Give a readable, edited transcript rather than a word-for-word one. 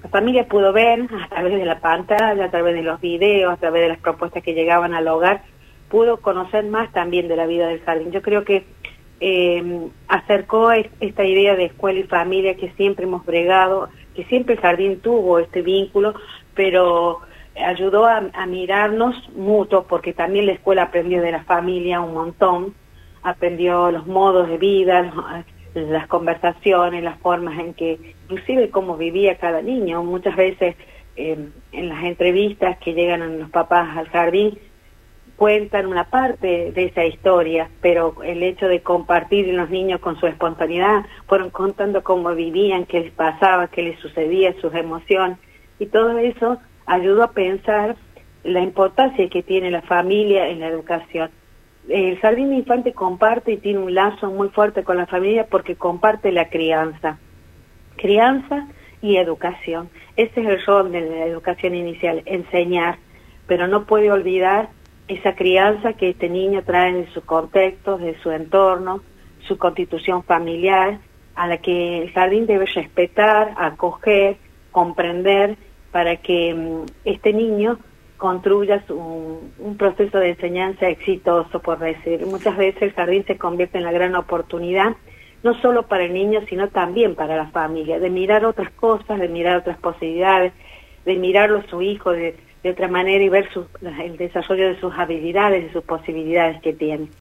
la familia pudo ver a través de la pantalla, a través de los videos, a través de las propuestas que llegaban al hogar, pudo conocer más también de la vida del jardín. Yo creo que acercó esta idea de escuela y familia que siempre hemos bregado, que siempre el jardín tuvo este vínculo, pero ayudó a mirarnos mutuos, porque también la escuela aprendió de la familia un montón, aprendió los modos de vida, las conversaciones, las formas en que, inclusive cómo vivía cada niño. Muchas veces en las entrevistas que llegan a los papás al jardín, cuentan una parte de esa historia, pero el hecho de compartir en los niños con su espontaneidad, fueron contando cómo vivían, qué les pasaba, qué les sucedía, sus emociones, y todo eso ayudó a pensar la importancia que tiene la familia en la educación. El jardín de infantes comparte y tiene un lazo muy fuerte con la familia porque comparte la crianza y educación. Ese es el rol de la educación inicial, enseñar, pero no puede olvidar esa crianza que este niño trae de su contexto, de su entorno, su constitución familiar, a la que el jardín debe respetar, acoger, comprender, para que este niño construya un proceso de enseñanza exitoso, por decir. Muchas veces el jardín se convierte en la gran oportunidad, no solo para el niño, sino también para la familia, de mirar otras cosas, de mirar otras posibilidades, de mirarlo a su hijo de otra manera y ver el desarrollo de sus habilidades y sus posibilidades que tiene.